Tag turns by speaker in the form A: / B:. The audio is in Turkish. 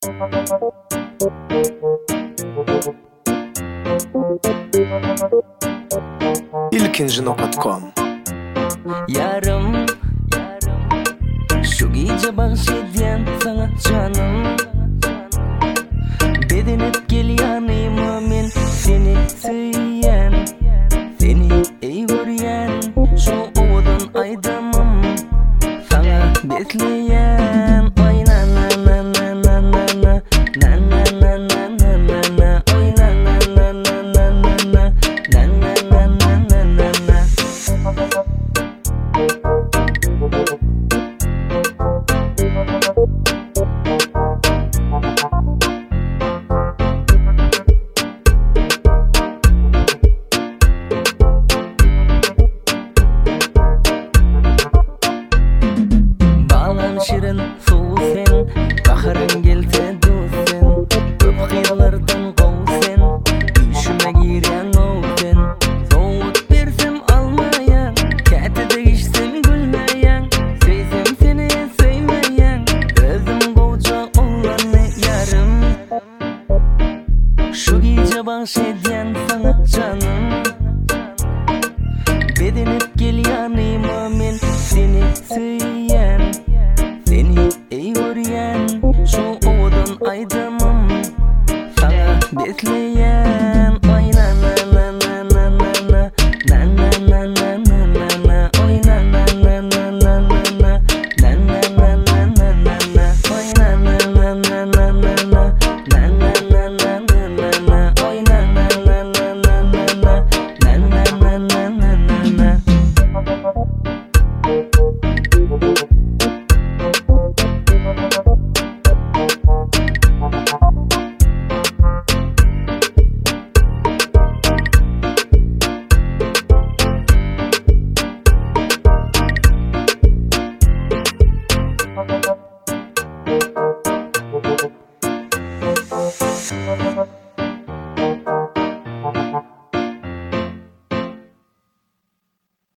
A: ilkinci.com.
B: Yarım şu gece bahşediyen sana canım, bedenip gel yanıma, men seni söyleyen, seni ey görüyen, şu ovadan aydamam sana besleyen. Oy na na na na na na na na na na na na na na. Oy na na na na na na na na na na na na na. Bağlan şirin soğuk sen, baharın gelse dost sen, öp kıyılardan kov sen, düşüme giren ol sen. Soğut bersem almayan, kətide içsem gülmeyen, seysem seni sevmeyen, özüm koca olanı yarım. Şu gece bahşediyen sana canım, bedenip gel yanıma, men seni söyleyen, seni ey görüyen, şu ovadan aydamam sana besleyen. Oy na na na na na na na na na na na na na. Oy na na na na na na na na na na na na na. Oy na na na na na na na na na na na na na. Oy na na na na na na na na na na na na.
A: Thank you.